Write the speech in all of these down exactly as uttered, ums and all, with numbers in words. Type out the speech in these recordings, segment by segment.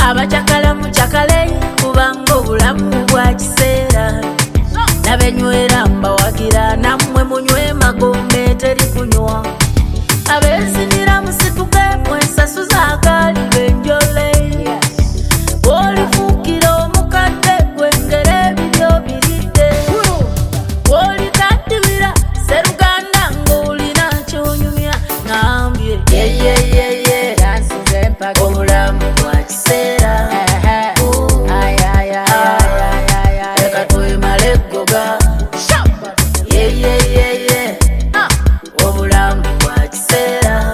abachakala muchakale kubanga obulamu bwa kiseera nabenywera mbawagira namwe munywe magombe teri kunywa abezinira musituke mwensasu zakali benjole olifukira omukadde gwengere ebiryo biridde olikaddibira seruganda ng'olina kyonyumya ngambye yeyeyeye yansize mpaka obulamu bwa kiseera leka twemale eggoga yeyeyeye obulamu bwa kiseera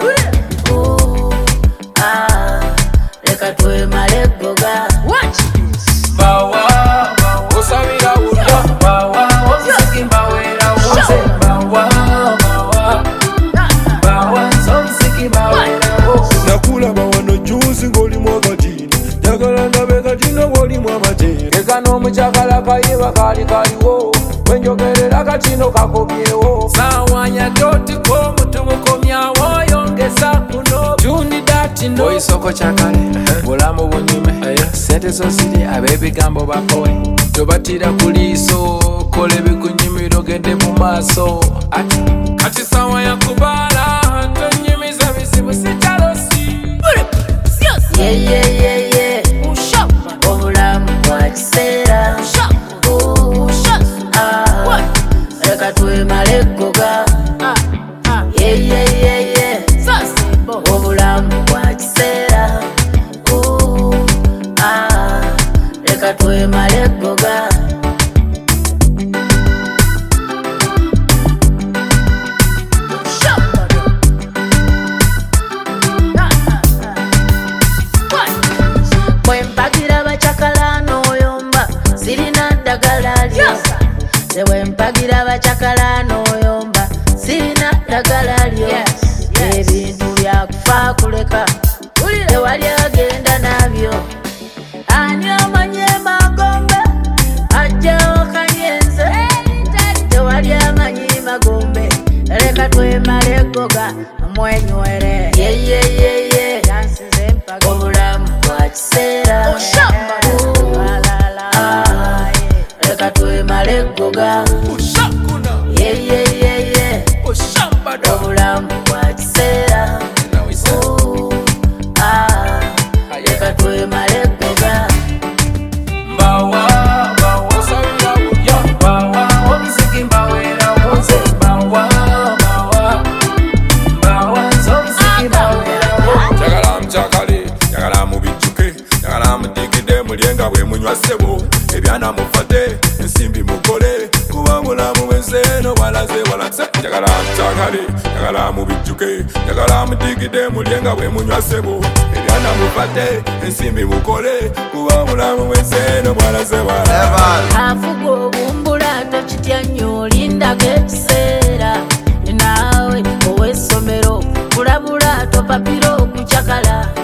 leka twemale eggoga bawa osabira wulya bawa omusiki mbawera wonse bawa bawa bawa omusiki mbawera wonse nakulaba wano juzi ng'olimu akatini njagala ndabe katino ng'olimu amatera leka n'omukyagala kayiba kaali kaliwo wenjogerera katino kakobyewo sawanya totiko mutumukomyawo yongeza kuno tundi datino oyisoko kyakale bulamu bunyume sente zo ziri ab'ebigambo bakowe tobatira ku liiso kola ebikunyumira ogende mu maaso ati kati sawa yakubaala tonyumiza bizibu sikyalosi yeyeyeye obulamu bwa kiseera leka twemale eggoga yeyeyeye obulamu bwa kiseera leka twemale eggoga bwempagira bacakala n'oyomba sirina ddagala lyo bwempagira bacakala n'oyomba sirina ddagala lyo ebintu byakufa kuleka tewali agenda nabyo ani amanye magombe ajjawo kanyenze tewali amanyi magombe leka twemale eggoga mwenywere yeyeyeye yansize mpaka obulamu bwa kiseera leka twemale eggoga yeyeyeye obulamu bwa kiseera leka twemale eggoga bawa bawa osabira wulya bawa omusiki mbawera wonse bawa bawa bawa omusiki mbawera wonse njagala mukyakale njagala mubijjuke njagala mudigide mulyenga bwe munywa ssebo ebyana mufate ensimbi mukole kuba mulamu bwenseeno bwalaze walase njagala mukyakale njagala mubijjuke njagala mudigide mulyenga bwe munywa ssebo ebyana mufate ensimbi mukole kuba mulamu bwenseeno bwalaze walase afuga obumbula tokitya nnyo olindako ekiseera naawe ow'essomero kulabula topapira okucakala